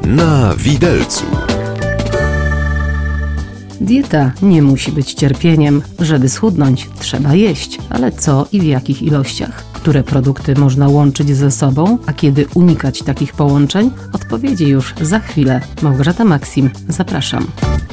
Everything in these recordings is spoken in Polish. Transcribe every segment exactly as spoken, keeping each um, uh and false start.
Na widelcu. Dieta nie musi być cierpieniem. Żeby schudnąć, trzeba jeść. Ale co i w jakich ilościach? Które produkty można łączyć ze sobą, a kiedy unikać takich połączeń? Odpowiedzi już za chwilę. Małgorzata Maksim, zapraszam.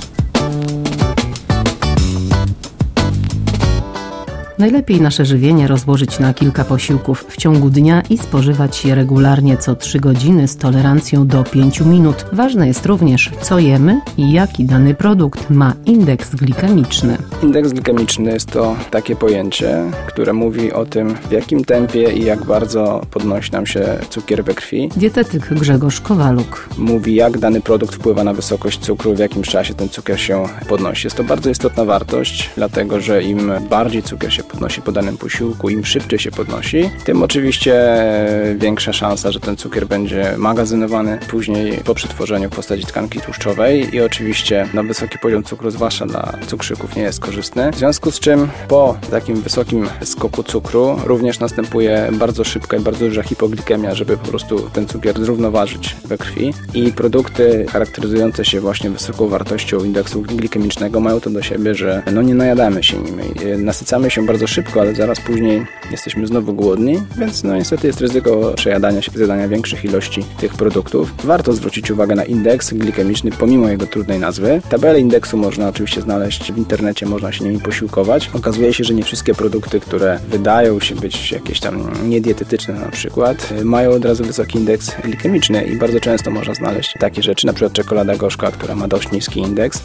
Najlepiej nasze żywienie rozłożyć na kilka posiłków w ciągu dnia i spożywać je regularnie co trzy godziny z tolerancją do pięciu minut. Ważne jest również, co jemy i jaki dany produkt ma indeks glikemiczny. Indeks glikemiczny jest to takie pojęcie, które mówi o tym, w jakim tempie i jak bardzo podnosi nam się cukier we krwi. Dietetyk Grzegorz Kowaluk mówi, jak dany produkt wpływa na wysokość cukru, w jakim czasie ten cukier się podnosi. Jest to bardzo istotna wartość, dlatego że im bardziej cukier się podnosi po danym posiłku, im szybciej się podnosi, tym oczywiście większa szansa, że ten cukier będzie magazynowany później po przetworzeniu w postaci tkanki tłuszczowej i oczywiście na wysoki poziom cukru, zwłaszcza dla cukrzyków, nie jest korzystny. W związku z czym po takim wysokim skoku cukru również następuje bardzo szybka i bardzo duża hipoglikemia, żeby po prostu ten cukier zrównoważyć we krwi i produkty charakteryzujące się właśnie wysoką wartością indeksu glikemicznego mają to do siebie, że no nie najadamy się nimi. Nasycamy się bardzo szybko, ale zaraz później jesteśmy znowu głodni, więc no niestety jest ryzyko przejadania się, zjadania większych ilości tych produktów. Warto zwrócić uwagę na indeks glikemiczny pomimo jego trudnej nazwy. Tabelę indeksu można oczywiście znaleźć w internecie, można się nimi posiłkować. Okazuje się, że nie wszystkie produkty, które wydają się być jakieś tam niedietetyczne na przykład, mają od razu wysoki indeks glikemiczny i bardzo często można znaleźć takie rzeczy, na przykład czekolada gorzka, która ma dość niski indeks.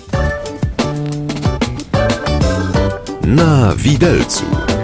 Na widelcu.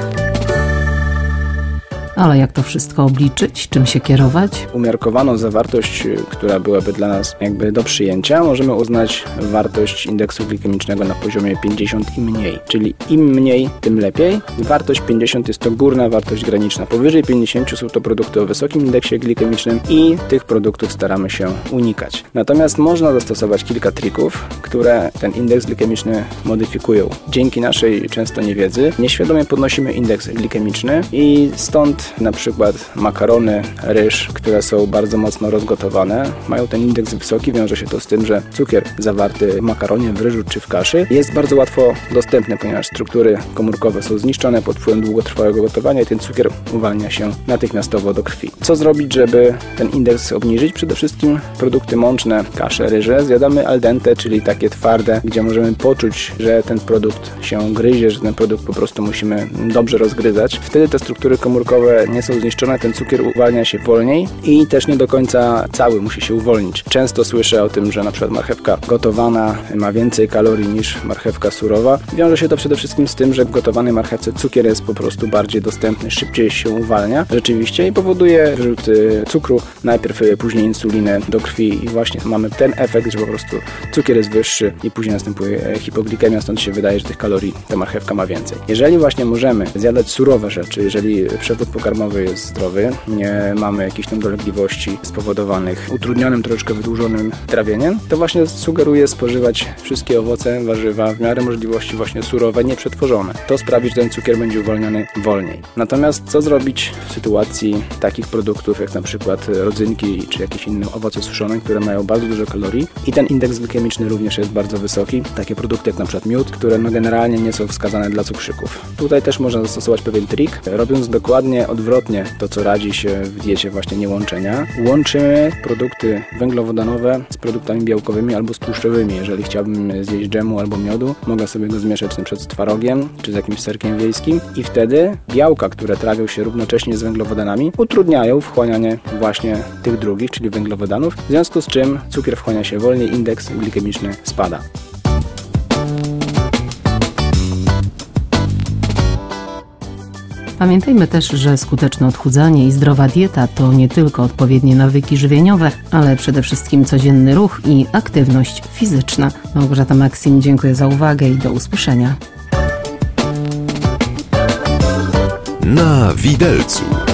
Ale jak to wszystko obliczyć? Czym się kierować? Umiarkowaną zawartość, która byłaby dla nas jakby do przyjęcia, możemy uznać wartość indeksu glikemicznego na poziomie pięćdziesiąt i mniej. Czyli im mniej, tym lepiej. Wartość pięćdziesiąt jest to górna wartość graniczna. Powyżej pięćdziesiąt są to produkty o wysokim indeksie glikemicznym i tych produktów staramy się unikać. Natomiast można zastosować kilka trików, które ten indeks glikemiczny modyfikują. Dzięki naszej często niewiedzy nieświadomie podnosimy indeks glikemiczny i stąd na przykład makarony, ryż, które są bardzo mocno rozgotowane, mają ten indeks wysoki, wiąże się to z tym, że cukier zawarty w makaronie, w ryżu czy w kaszy jest bardzo łatwo dostępny, ponieważ struktury komórkowe są zniszczone pod wpływem długotrwałego gotowania i ten cukier uwalnia się natychmiastowo do krwi. Co zrobić, żeby ten indeks obniżyć? Przede wszystkim produkty mączne, kasze, ryże zjadamy al dente, czyli takie twarde, gdzie możemy poczuć, że ten produkt się gryzie, że ten produkt po prostu musimy dobrze rozgryzać. Wtedy te struktury komórkowe nie są zniszczone, ten cukier uwalnia się wolniej i też nie do końca cały musi się uwolnić. Często słyszę o tym, że na przykład marchewka gotowana ma więcej kalorii niż marchewka surowa. Wiąże się to przede wszystkim z tym, że w gotowanej marchewce cukier jest po prostu bardziej dostępny, szybciej się uwalnia rzeczywiście i powoduje wyrzut cukru, najpierw później insulinę do krwi i właśnie mamy ten efekt, że po prostu cukier jest wyższy i później następuje hipoglikemia, stąd się wydaje, że tych kalorii ta marchewka ma więcej. Jeżeli właśnie możemy zjadać surowe rzeczy, jeżeli przewód pokarmowy jest zdrowy, nie mamy jakichś tam dolegliwości spowodowanych utrudnionym, troszeczkę wydłużonym trawieniem, to właśnie sugeruję spożywać wszystkie owoce, warzywa w miarę możliwości właśnie surowe, nieprzetworzone. To sprawi, że ten cukier będzie uwalniany wolniej. Natomiast co zrobić w sytuacji takich produktów jak na przykład rodzynki czy jakieś inne owoce suszone, które mają bardzo dużo kalorii i ten indeks glikemiczny również jest bardzo wysoki. Takie produkty jak na przykład miód, które no generalnie nie są wskazane dla cukrzyków. Tutaj też można zastosować pewien trik, robiąc dokładnie odwrotnie to, co radzi się w diecie właśnie niełączenia. Łączymy produkty węglowodanowe z produktami białkowymi albo z tłuszczowymi. Jeżeli chciałbym zjeść dżemu albo miodu, mogę sobie go zmieszać na przykład z twarogiem czy z jakimś serkiem wiejskim i wtedy białka, które trawią się równocześnie z węglowodanami, utrudniają wchłanianie właśnie tych drugich, czyli węglowodanów, w związku z czym cukier wchłania się wolniej, indeks glikemiczny spada. Pamiętajmy też, że skuteczne odchudzanie i zdrowa dieta to nie tylko odpowiednie nawyki żywieniowe, ale przede wszystkim codzienny ruch i aktywność fizyczna. Małgorzata Maksim, dziękuję za uwagę i do usłyszenia. Na widelcu.